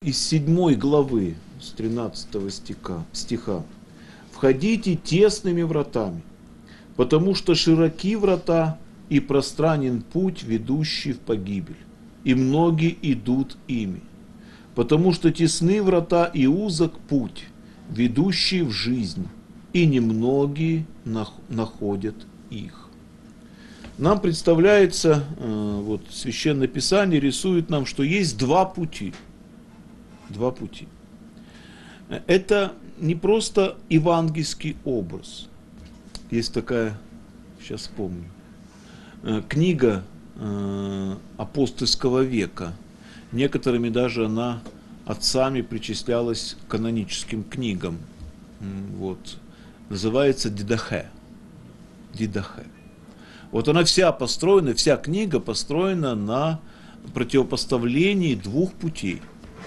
из 7 главы, с 13 стиха. «Входите тесными вратами, потому что широки врата и пространен путь, ведущий в погибель, и многие идут ими. Потому что тесны врата и узок путь, ведущий в жизнь, и немногие находят их». Нам представляется, вот Священное Писание рисует нам, что есть два пути. Два пути. Это не просто евангельский образ. Есть такая, сейчас вспомню, книга апостольского века. Некоторыми даже она отцами причислялась к каноническим книгам. Вот. Называется Дидахе. Дидахе. Вот она вся построена, вся книга построена на противопоставлении двух путей.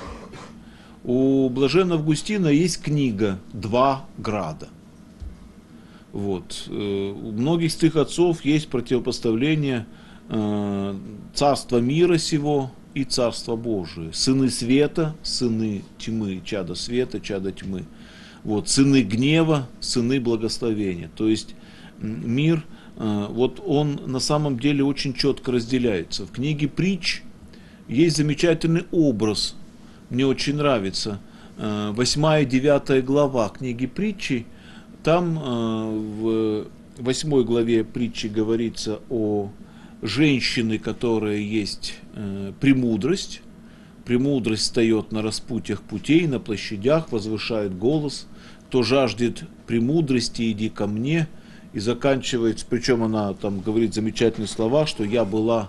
У блаженного Августина есть книга «Два града». Вот. У многих святых отцов есть противопоставление царства мира сего и царства Божие. Сыны света, сыны тьмы, чада света, чада тьмы. Вот. Сыны гнева, сыны благословения. То есть мир, вот он на самом деле очень четко разделяется. В книге «Притч» есть замечательный образ, мне очень нравится, 8 и 9 глава книги «Притчи». Там в 8 главе «Притчи» говорится о женщине, которая есть премудрость. Премудрость встает на распутьях путей, на площадях, возвышает голос. Кто жаждет премудрости, иди ко мне. И заканчивается, причем она там говорит замечательные слова, что я была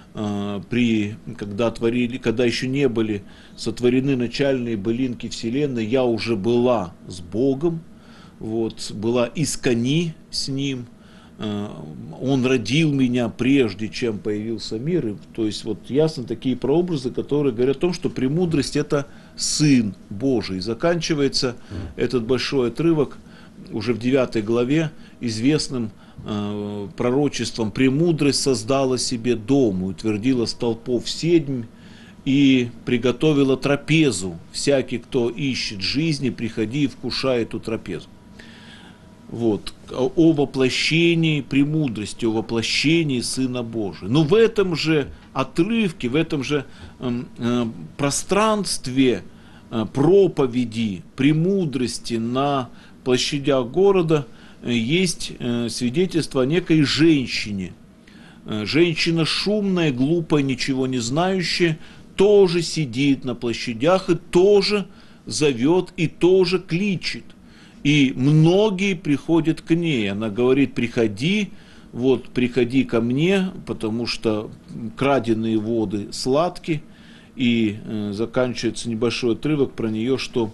когда еще не были сотворены начальные былинки вселенной, я уже была с Богом, вот, была искони с Ним, Он родил меня прежде, чем появился мир. И, то есть вот ясно такие прообразы, которые говорят о том, что премудрость это Сын Божий. Заканчивается этот большой отрывок уже в 9 главе известным пророчеством: «Премудрость создала себе дом, утвердила столпов 7 и приготовила трапезу. Всякий, кто ищет жизни, приходи и вкушай эту трапезу». Вот, о воплощении премудрости, о воплощении Сына Божия. Но в этом же отрывке, в этом же пространстве проповеди премудрости на площадях города есть свидетельство о некой женщине. Женщина шумная, глупая, ничего не знающая, тоже сидит на площадях и тоже зовет, и тоже кличет. И многие приходят к ней. Она говорит: приходи, вот приходи ко мне, потому что краденые воды сладки. И заканчивается небольшой отрывок про нее, что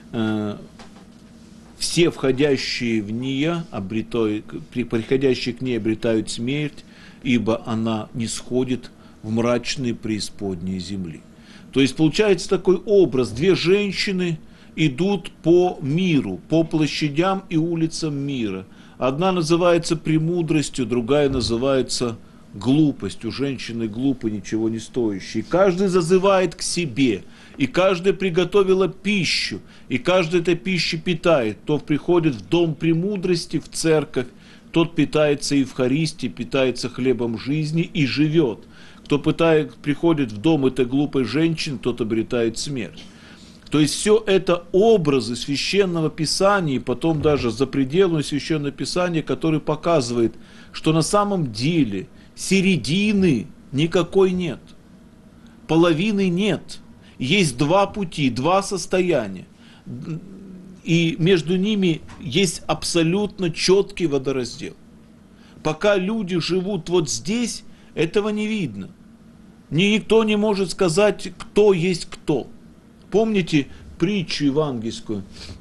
все входящие в нее, приходящие к ней обретают смерть, ибо она не сходит в мрачные преисподние земли. То есть получается такой образ: две женщины идут по миру, по площадям и улицам мира. Одна называется премудростью, другая называется глупостью. Женщины глупы, ничего не стоящие. Каждый зазывает к себе, и каждая приготовила пищу, и каждая этой пищей питает. Кто приходит в дом премудрости, в церковь, тот питается Евхаристией, питается хлебом жизни и живет. Кто приходит в дом этой глупой женщины, тот обретает смерть. То есть все это образы Священного Писания, и потом даже за пределами Священного Писания, который показывает, что на самом деле середины никакой нет, половины нет. Есть два пути, два состояния, и между ними есть абсолютно четкий водораздел. Пока люди живут вот здесь, этого не видно. Никто не может сказать, кто есть кто. Помните притчу евангельскую?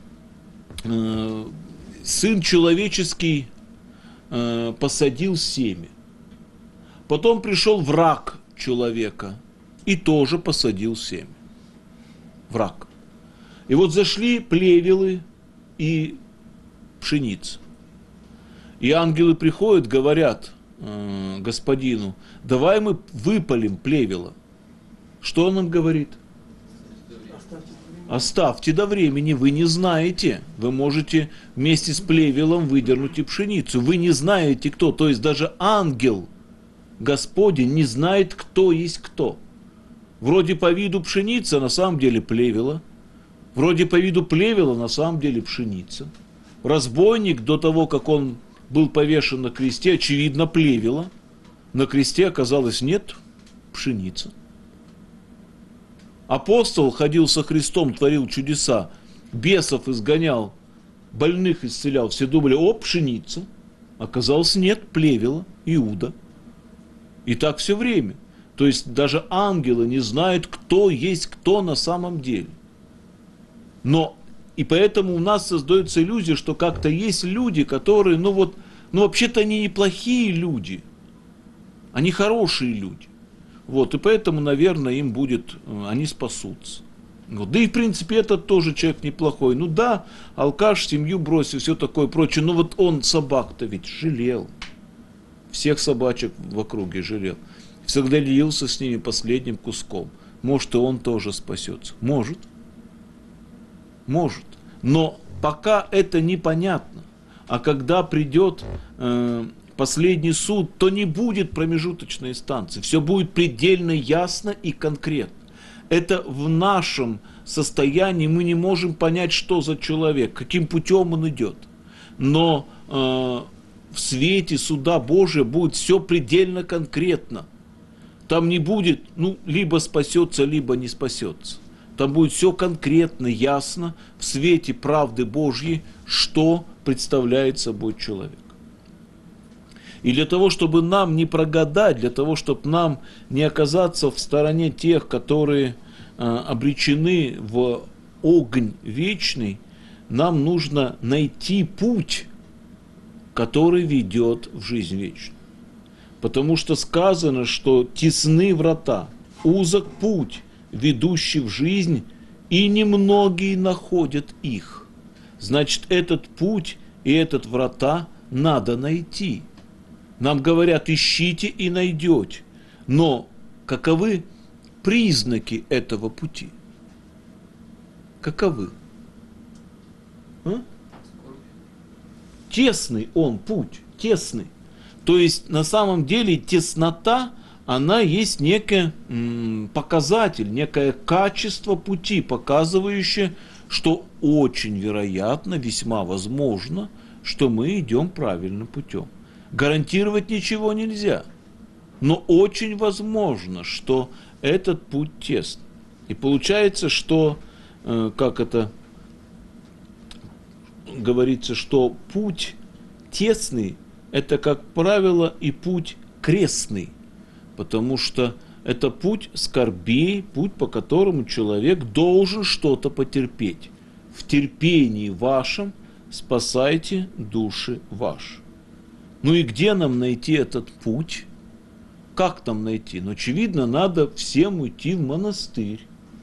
Сын человеческий посадил семя. Потом пришел враг человека и тоже посадил семя. Враг. И вот зашли плевелы и пшеница. И ангелы приходят, говорят господину: давай мы выпалим плевела. Что он им говорит? Оставьте до времени, вы не знаете. Вы можете вместе с плевелом выдернуть и пшеницу. Вы не знаете, кто. То есть даже ангел Господень не знает, кто есть кто. Вроде по виду пшеница, на самом деле плевела. Вроде по виду плевела, на самом деле пшеница. Разбойник до того, как он был повешен на кресте, очевидно, плевела. На кресте оказалось нет пшеницы. Апостол ходил со Христом, творил чудеса, бесов изгонял, больных исцелял. Все думали, о, пшеница. Оказалось, нет, плевела, Иуда. И так все время. То есть даже ангелы не знают, кто есть кто на самом деле. Но и поэтому у нас создается иллюзия, что как-то есть люди, которые, вообще-то они неплохие люди. Они хорошие люди. Вот, и поэтому, наверное, им будет, они спасутся. Вот. Да и, в принципе, этот тоже человек неплохой. Ну да, алкаш, семью бросил, все такое прочее. Но вот он собак-то ведь жалел. Всех собачек в округе жалел. Всегда делился с ними последним куском. Может, и он тоже спасется. Может. Может. Но пока это непонятно. А когда придет последний суд, то не будет промежуточной инстанции. Все будет предельно ясно и конкретно. Это в нашем состоянии мы не можем понять, что за человек, каким путем он идет. Но в свете суда Божия будет все предельно конкретно. Там не будет, либо спасется, либо не спасется. Там будет все конкретно, ясно, в свете правды Божьей, что представляет собой человек. И для того, чтобы нам не прогадать, для того, чтобы нам не оказаться в стороне тех, которые обречены в огонь вечный, нам нужно найти путь, который ведет в жизнь вечную. Потому что сказано, что тесны врата, узок путь, ведущий в жизнь, и немногие находят их. Значит, этот путь и этот врата надо найти. Нам говорят, ищите и найдете. Но каковы признаки этого пути? Каковы? Тесный он путь, тесный. То есть на самом деле теснота, она есть некий показатель, некое качество пути, показывающее, что очень вероятно, весьма возможно, что мы идем правильным путем. Гарантировать ничего нельзя, но очень возможно, что этот путь тесный. И получается, что, как это говорится, что путь тесный, это, как правило, и путь крестный, потому что это путь скорбей, путь, по которому человек должен что-то потерпеть. В терпении вашем спасайте души ваши. Ну и где нам найти этот путь? Как нам найти? Ну, очевидно, надо всем уйти в монастырь.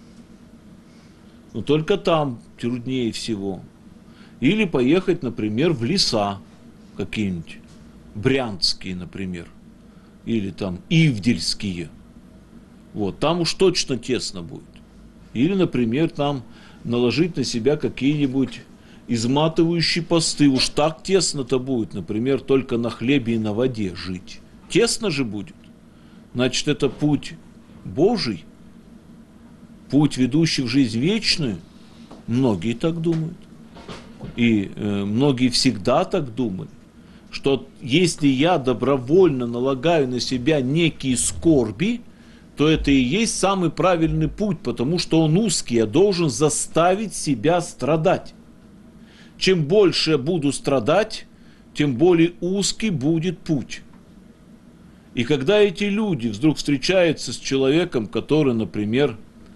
Но только там труднее всего. Или поехать, например, в леса какие-нибудь, брянские, например, или там ивдельские. Вот, там уж точно тесно будет. Или, например, там наложить на себя какие-нибудь изматывающие посты. Уж так тесно-то будет, например, только на хлебе и на воде жить. Тесно же будет. Значит, это путь Божий, путь, ведущий в жизнь вечную. Многие так думают. И многие всегда так думали, что если я добровольно налагаю на себя некие скорби, то это и есть самый правильный путь, потому что он узкий, я должен заставить себя страдать. Чем больше я буду страдать, тем более узкий будет путь. И когда эти люди вдруг встречаются с человеком, который, например,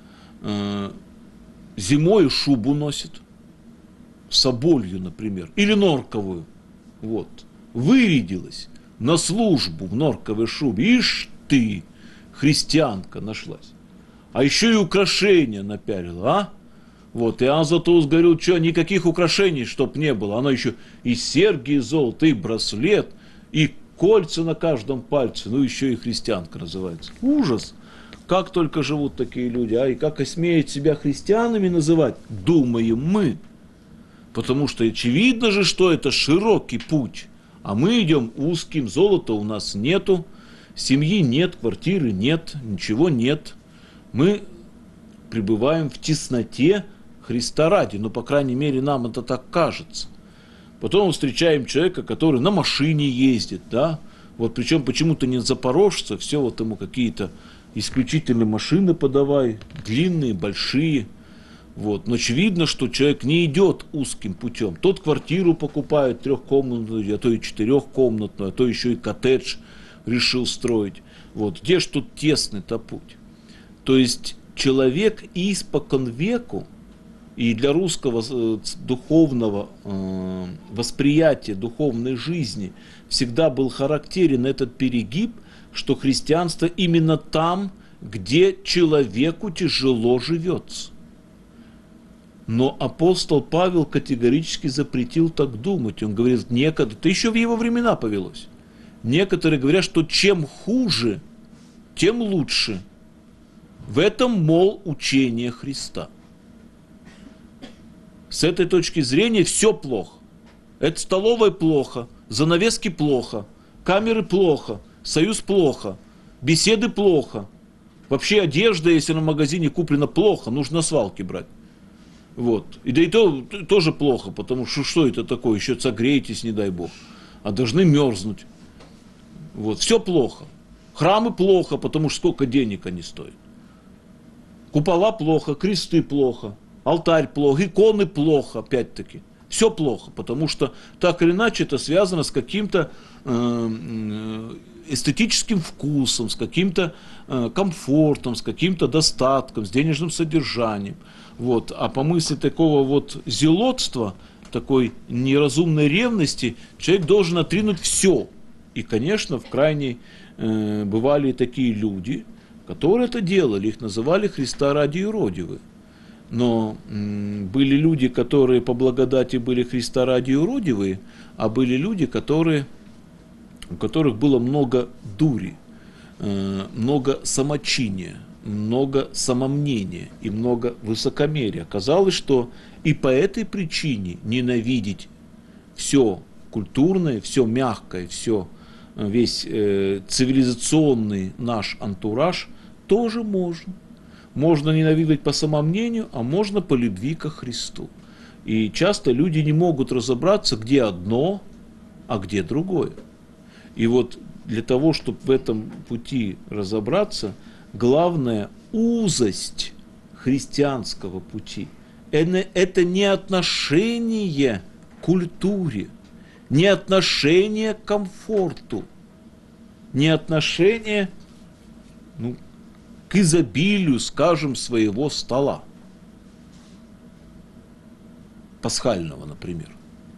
зимой шубу носит, соболью, например, или норковую, вот, вырядилась на службу в норковой шубе, ишь ты, христианка нашлась, а еще и украшения напялила, а? Вот, и Азатус говорил, что никаких украшений, чтоб не было. Она еще и серьги золотые, и браслет, и кольца на каждом пальце. Ну, еще и христианка называется. Ужас. Как только живут такие люди, и как смеют себя христианами называть, думаем мы. Потому что очевидно же, что это широкий путь, а мы идем узким, золота у нас нету, семьи нет, квартиры нет, ничего нет. Мы пребываем в тесноте Христа ради, по крайней мере, нам это так кажется. Потом встречаем человека, который на машине ездит, да, причем почему-то не запорожца, все ему какие-то исключительно машины подавай, длинные, большие. Но очевидно, что человек не идет узким путем. Тот квартиру покупает трехкомнатную, а то и четырехкомнатную, а то еще и коттедж решил строить. Где ж тут тесный-то путь? То есть человек испокон веку, и для русского духовного восприятия духовной жизни всегда был характерен этот перегиб, что христианство именно там, где человеку тяжело живется. Но апостол Павел категорически запретил так думать. Он говорит, это еще в его времена повелось. Некоторые говорят, что чем хуже, тем лучше. В этом, мол, учение Христа. С этой точки зрения все плохо. Это столовая плохо, занавески плохо, камеры плохо, союз плохо, беседы плохо. Вообще одежда, если на магазине куплена, плохо, нужно на свалке брать. И да и то тоже плохо, потому что это такое, еще согреетесь, не дай бог, а должны мерзнуть. Все плохо. Храмы плохо, потому что сколько денег они стоят. Купола плохо, кресты плохо, алтарь плохо, иконы плохо, опять-таки. Все плохо, потому что так или иначе это связано с каким-то эстетическим вкусом, с каким-то комфортом, с каким-то достатком, с денежным содержанием. А по мысли такого зелотства, такой неразумной ревности, человек должен отринуть все. И, конечно, в крайней бывали и такие люди, которые это делали, их называли Христа ради юродивые. Но были люди, которые по благодати были Христа ради юродивые, а были люди, у которых было много дури, много самочиния, много самомнения и много высокомерия. Оказалось, что и по этой причине ненавидеть все культурное, все мягкое, весь цивилизационный наш антураж тоже можно. Можно ненавидеть по самомнению, а можно по любви ко Христу. И часто люди не могут разобраться, где одно, а где другое. И для того, чтобы в этом пути разобраться, главная узость христианского пути – это не отношение к культуре, не отношение к комфорту, не отношение к изобилию, скажем, своего стола. Пасхального, например.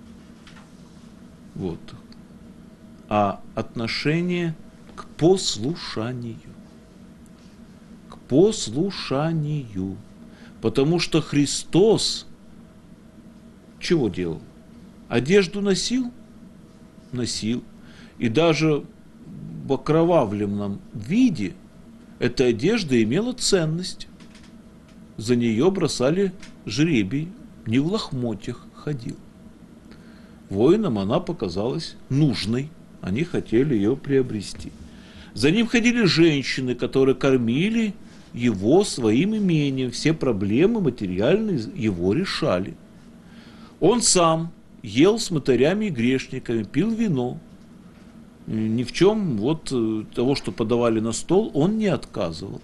А отношение к послушанию. К послушанию. Потому что Христос чего делал? Одежду носил? Носил. И даже в окровавленном виде эта одежда имела ценность. За нее бросали жребий, не в лохмотьях ходил. Воинам она показалась нужной, они хотели ее приобрести. За ним ходили женщины, которые кормили его своим имением, все проблемы материальные его решали. Он сам ел с мытарями и грешниками, пил вино. Ни в чем того, что подавали на стол, он не отказывал.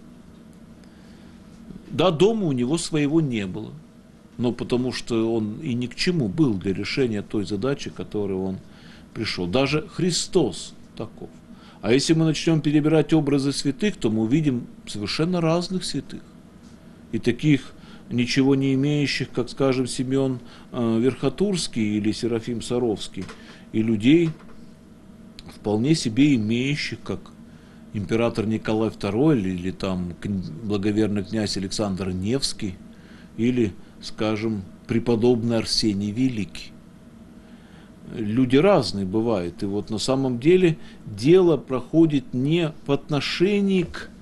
Да, дома у него своего не было, но потому что он и ни к чему был для решения той задачи, к которой он пришел. Даже Христос таков. А если мы начнем перебирать образы святых, то мы увидим совершенно разных святых. И таких ничего не имеющих, как, скажем, Симеон Верхотурский или Серафим Саровский, и людей, вполне себе имеющих, как император Николай II, или там благоверный князь Александр Невский, или, скажем, преподобный Арсений Великий. Люди разные бывают, и на самом деле дело проходит не в отношении к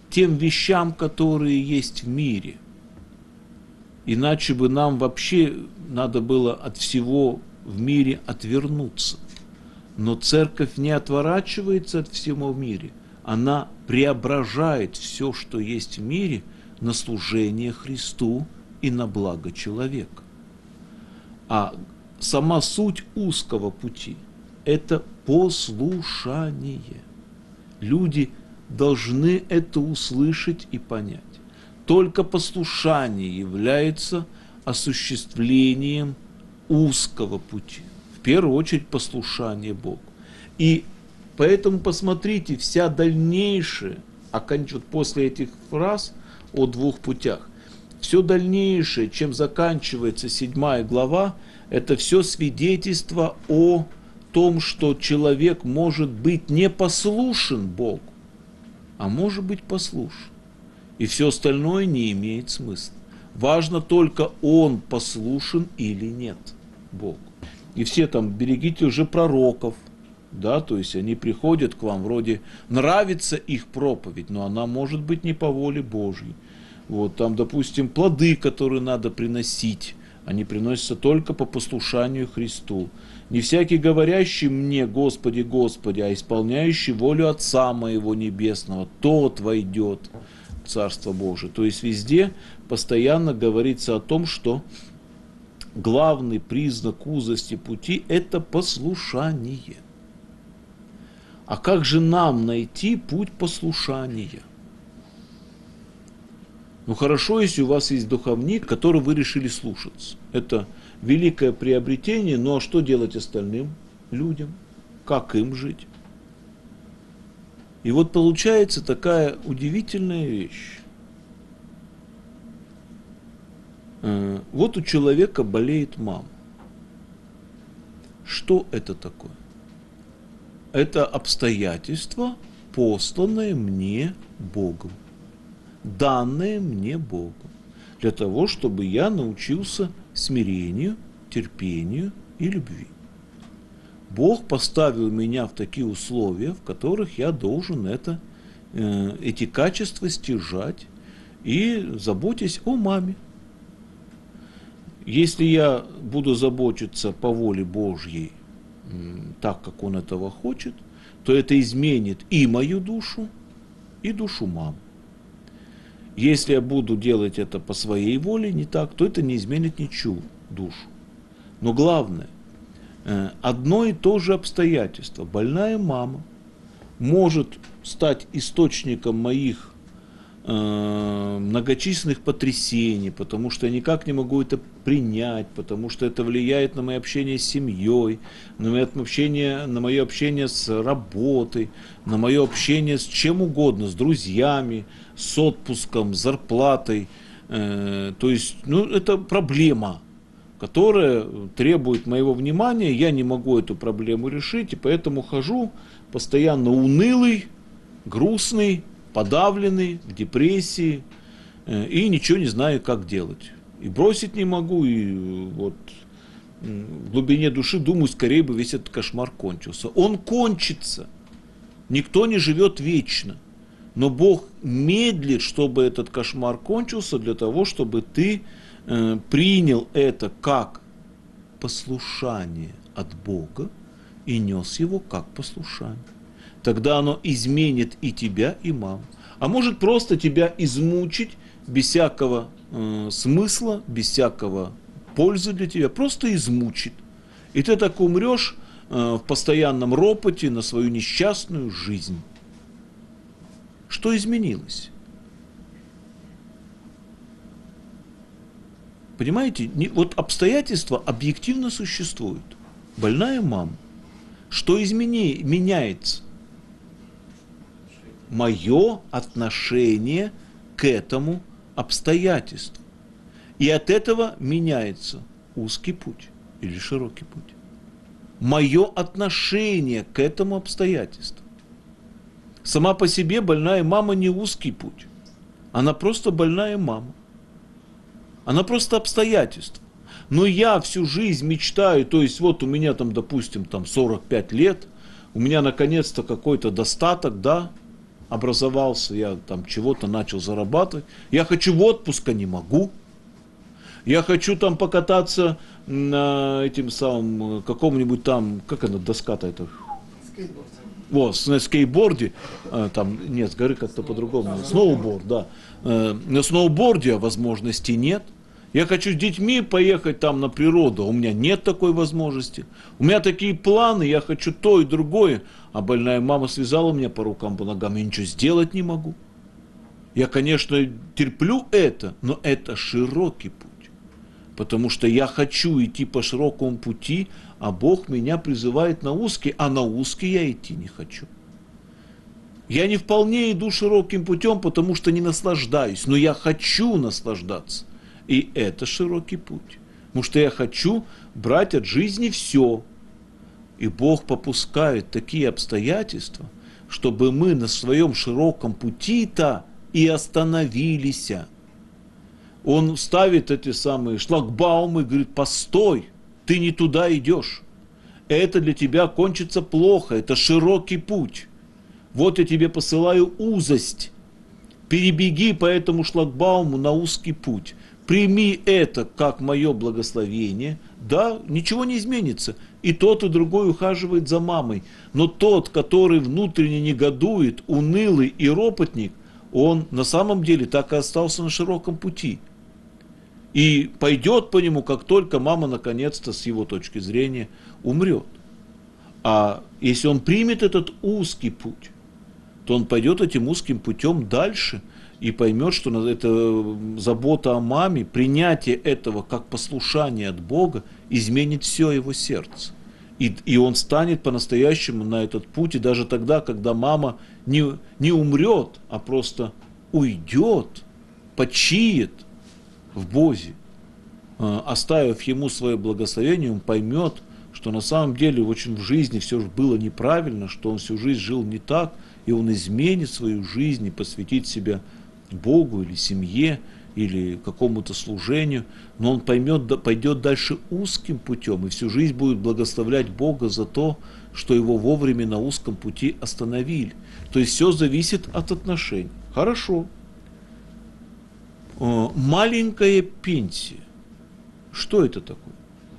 тем вещам, которые есть в мире. Иначе бы нам вообще надо было от всего в мире отвернуться. Но церковь не отворачивается от всего в мире. Она преображает все, что есть в мире, на служение Христу и на благо человека. А сама суть узкого пути – это послушание. Люди должны это услышать и понять. Только послушание является осуществлением узкого пути. В первую очередь послушание Богу. И поэтому посмотрите, вся дальнейшая, вот после этих фраз о двух путях, все дальнейшее, чем заканчивается 7 глава, это все свидетельство о том, что человек может быть не послушен Богу, а может быть послушен. И все остальное не имеет смысла. Важно только, он послушен или нет Богу. И все там, берегите лжепророков, да, то есть они приходят к вам, вроде нравится их проповедь, но она может быть не по воле Божьей. Вот там, допустим, плоды, которые надо приносить, они приносятся только по послушанию Христу. Не всякий говорящий мне, Господи, Господи, а исполняющий волю Отца моего Небесного, тот войдет в Царство Божие. То есть везде постоянно говорится о том, что главный признак узости пути – это послушание. А как же нам найти путь послушания? Ну хорошо, если у вас есть духовник, который вы решили слушаться. Это великое приобретение, ну а что делать остальным людям? Как им жить? И вот получается такая удивительная вещь. Вот у человека болеет мама. Что это такое? Это обстоятельство, посланное мне Богом, данное мне Богом, для того, чтобы я научился смирению, терпению и любви. Бог поставил меня в такие условия, в которых я должен эти качества стяжать и заботясь о маме. Если я буду заботиться по воле Божьей, так, как Он этого хочет, то это изменит и мою душу, и душу мамы. Если я буду делать это по своей воле, не так, то это не изменит ничью душу. Но главное, одно и то же обстоятельство. Больная мама может стать источником моих многочисленных потрясений, потому что я никак не могу это принять, потому что это влияет на мое общение с семьей, на мое общение с работой, на мое общение с чем угодно, с друзьями, с отпуском, с зарплатой. То есть, это проблема, которая требует моего внимания, я не могу эту проблему решить, и поэтому хожу постоянно унылый, грустный, подавленный, в депрессии, и ничего не знаю, как делать. И бросить не могу, и вот в глубине души думаю, скорее бы весь этот кошмар кончился. Он кончится. Никто не живет вечно. Но Бог медлит, чтобы этот кошмар кончился, для того, чтобы ты принял это как послушание от Бога и нес его как послушание. Тогда оно изменит и тебя, и маму. А может просто тебя измучить без всякого смысла, без всякого пользы для тебя, просто измучит. И ты так умрешь в постоянном ропоте на свою несчастную жизнь. Что изменилось? Понимаете, вот обстоятельства объективно существуют. Больная мама. Что меняется? Мое отношение к этому обстоятельству. И от этого меняется узкий путь или широкий путь. Мое отношение к этому обстоятельству. Сама по себе больная мама не узкий путь. Она просто больная мама. Она просто обстоятельство. Но я всю жизнь мечтаю, то есть вот у меня допустим, 45 лет, у меня наконец-то какой-то достаток, да, образовался, я там чего-то начал зарабатывать. Я хочу в отпуск, а не могу. Я хочу там покататься на этим самым, каком-нибудь там, как она, доска-то это? Скейтборд. Вот, на скейтборде, там, нет, с горы как-то по-другому, сноуборд, да. На сноуборде возможностей нет. Я хочу с детьми поехать там на природу, у меня нет такой возможности. У меня такие планы, я хочу то и другое, а больная мама связала меня по рукам, по ногам, я ничего сделать не могу. Я, конечно, терплю это, но это широкий путь. Потому что я хочу идти по широкому пути, а Бог меня призывает на узкий, а на узкий я идти не хочу. Я не вполне иду широким путем, потому что не наслаждаюсь, но я хочу наслаждаться. И это широкий путь. Потому что я хочу брать от жизни все. И Бог попускает такие обстоятельства, чтобы мы на своем широком пути-то и остановились. Он ставит эти самые шлагбаумы и говорит: постой, ты не туда идешь. Это для тебя кончится плохо, это широкий путь. Вот я тебе посылаю узость. Перебеги по этому шлагбауму на узкий путь. Прими это как мое благословение. Да, ничего не изменится. И тот, и другой ухаживает за мамой. Но тот, который внутренне негодует, унылый и ропотник, он на самом деле так и остался на широком пути. И пойдет по нему, как только мама наконец-то, с его точки зрения, умрет. А если он примет этот узкий путь, то он пойдет этим узким путем дальше и поймет, что это забота о маме, принятие этого как послушание от Бога изменит все его сердце. И он станет по-настоящему на этот путь, и даже тогда, когда мама не умрет, а просто уйдет, почиет в Боге, оставив ему свое благословение, он поймет, что на самом деле очень в жизни все же было неправильно, что он всю жизнь жил не так, и он изменит свою жизнь и посвятит себя Богу или семье, или какому-то служению, но он пойдет дальше узким путем, и всю жизнь будет благословлять Бога за то, что его вовремя на узком пути остановили. То есть все зависит от отношений. Хорошо. Маленькая пенсия. Что это такое?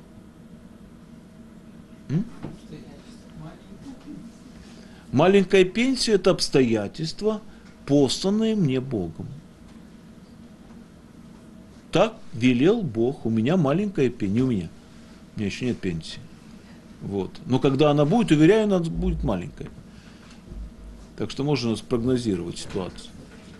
Маленькая пенсия – это обстоятельства, посланные мне Богом. Так велел Бог, у меня маленькая пенсия, не у меня еще нет пенсии. Вот. Но когда она будет, уверяю, она будет маленькая. Так что можно спрогнозировать ситуацию.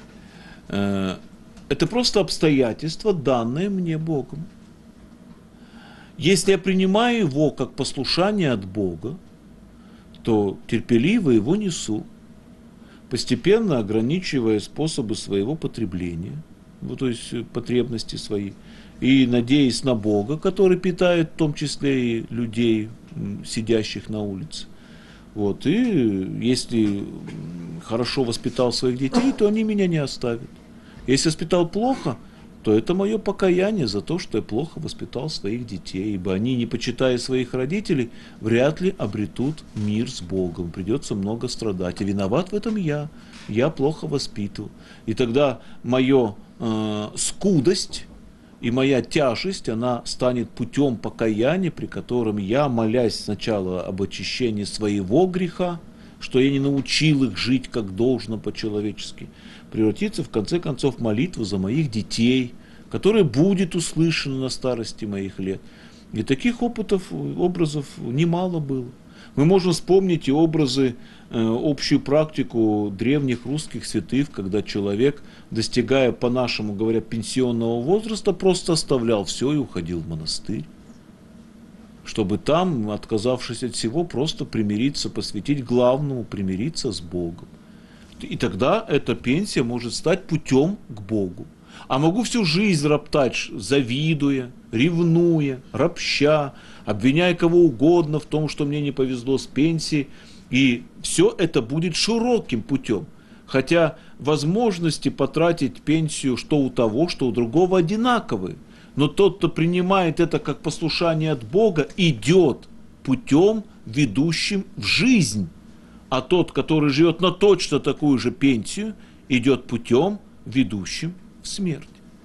Это просто обстоятельства, данные мне Богом. Если я принимаю его как послушание от Бога, то терпеливо его несу, постепенно ограничивая способы своего потребления, ну, то есть потребности свои, и надеясь на Бога, который питает в том числе и людей, сидящих на улице. Вот. И если хорошо воспитал своих детей, то они меня не оставят. Если воспитал плохо, то это мое покаяние за то, что я плохо воспитал своих детей, ибо они, не почитая своих родителей, вряд ли обретут мир с Богом, придется много страдать. И виноват в этом я плохо воспитывал. И тогда моя скудость и моя тяжесть, она станет путем покаяния, при котором я, молясь сначала об очищении своего греха, что я не научил их жить как должно по-человечески, превратится в конце концов в молитву за моих детей, которая будет услышана на старости моих лет. И таких образов немало было. Мы можем вспомнить и образы, общую практику древних русских святых, когда человек, достигая, по-нашему говоря, пенсионного возраста, просто оставлял все и уходил в монастырь, чтобы там, отказавшись от всего, просто примириться, посвятить главному, примириться с Богом. И тогда эта пенсия может стать путем к Богу. А могу всю жизнь роптать, завидуя, ревнуя, ропща, обвиняя кого угодно в том, что мне не повезло с пенсией. И все это будет широким путем. Хотя возможности потратить пенсию что у того, что у другого одинаковые. Но тот, кто принимает это как послушание от Бога, идет путем, ведущим в жизнь. а тот, который живет на точно такую же пенсию, идет путем, ведущим в смерть.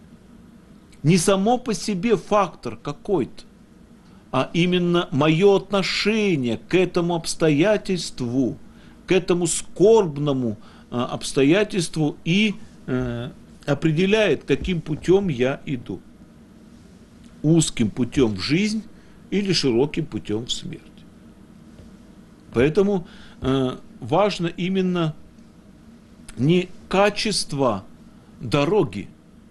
Не само по себе фактор какой-то, а именно мое отношение к этому обстоятельству, к этому скорбному обстоятельству и определяет, каким путем я иду. Узким путем в жизнь или широким путем в смерть. Поэтому важно именно не качество дороги,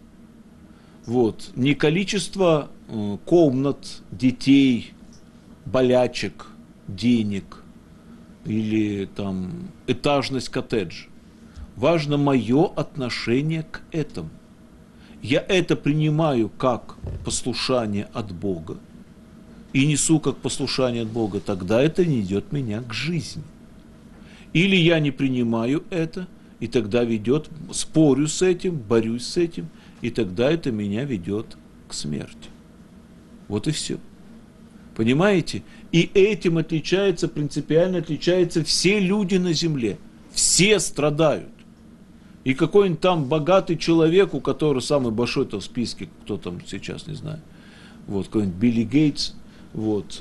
вот, не количество комнат, детей, болячек, денег или там этажность коттеджа. Важно мое отношение к этому. Я это принимаю как послушание от Бога и несу как послушание от Бога, тогда это не ведет меня к жизни. Или я не принимаю это, и тогда ведет, спорю с этим, борюсь с этим, и тогда это меня ведет к смерти. Вот и все. Понимаете? И этим отличается, принципиально отличаются все люди на земле. Все страдают. И какой-нибудь там богатый человек, у которого самый большой-то в списке, кто там сейчас, не знаю, вот, какой-нибудь Билли Гейтс, вот,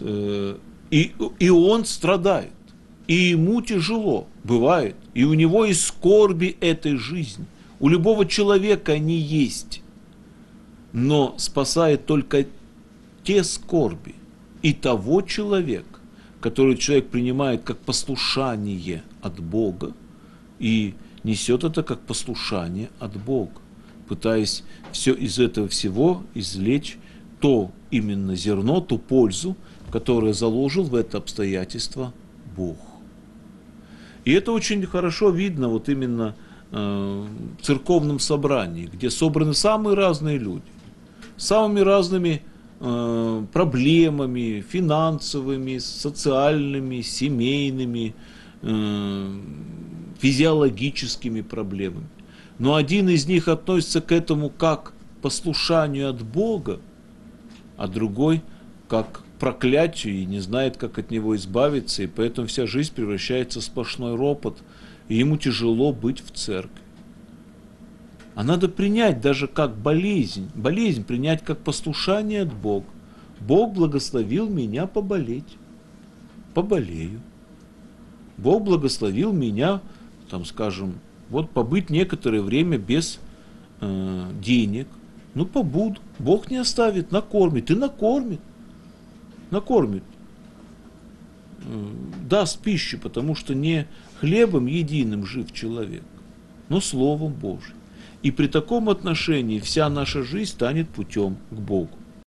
и он страдает, и ему тяжело, бывает, и у него есть скорби этой жизни. У любого человека они есть, но спасает только те скорби и того человека, который человек принимает как послушание от Бога и несет это как послушание от Бога, пытаясь все из этого всего извлечь то именно зерно, ту пользу, которую заложил в это обстоятельство Бог. И это очень хорошо видно вот именно в церковном собрании, где собраны самые разные люди, с самыми разными проблемами, финансовыми, социальными, семейными, физиологическими проблемами. Но один из них относится к этому как к послушанию от Бога, а другой как к проклятию и не знает, как от него избавиться, и поэтому вся жизнь превращается в сплошной ропот, и ему тяжело быть в церкви. А надо принять даже как болезнь принять как послушание от Бога. Бог благословил меня поболеть, поболею. Бог благословил меня, там, скажем, вот побыть некоторое время без денег. Ну, побуду. Бог не оставит, накормит. И накормит. Накормит. Даст пищу, потому что не хлебом единым жив человек, но Словом Божьим. И при таком отношении вся наша жизнь станет путем к Богу.